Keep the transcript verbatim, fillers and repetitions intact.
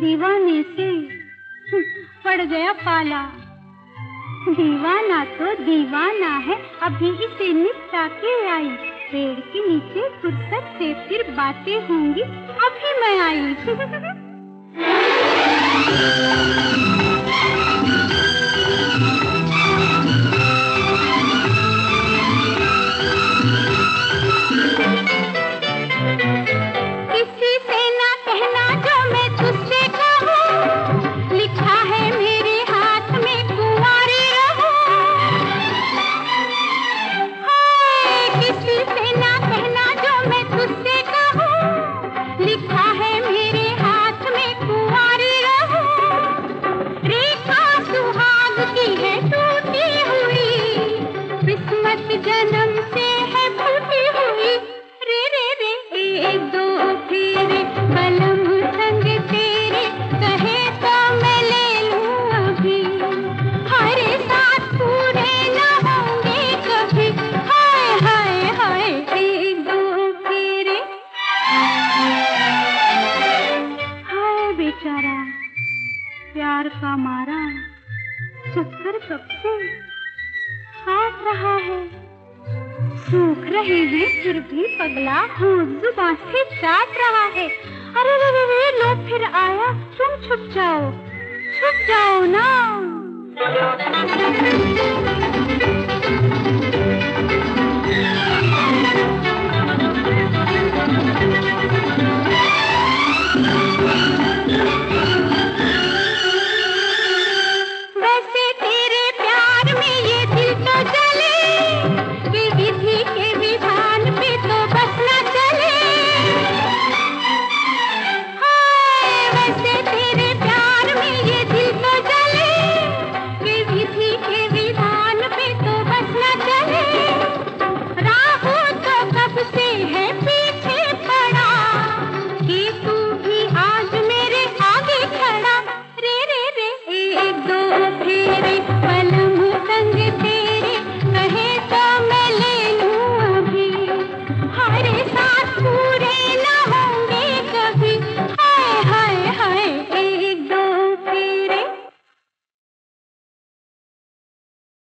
दीवाने से पड़ गया पाला। दीवाना तो दीवाना है, अभी इसे निपटा के आई। पेड़ के नीचे फुर्सत से फिर बातें होंगी, अभी मैं आई। जन्म से है फूटी हुई, रे रे रे एक दो फेरे बलम संग तेरे, कहे तो मैं ले लूं अभी। हरे साथ पूरे न होंगे कभी, हाय हाय हाय एक दो फेरे। हाय बेचारा प्यार का मारा, चक्कर कब से काट रहा है। सूख रहे हैं फिर भी पगला होंठ जुबान से चाट रहा है। अरे रे रे रे लो फिर आया, तुम छुप जाओ, छुप जाओ ना।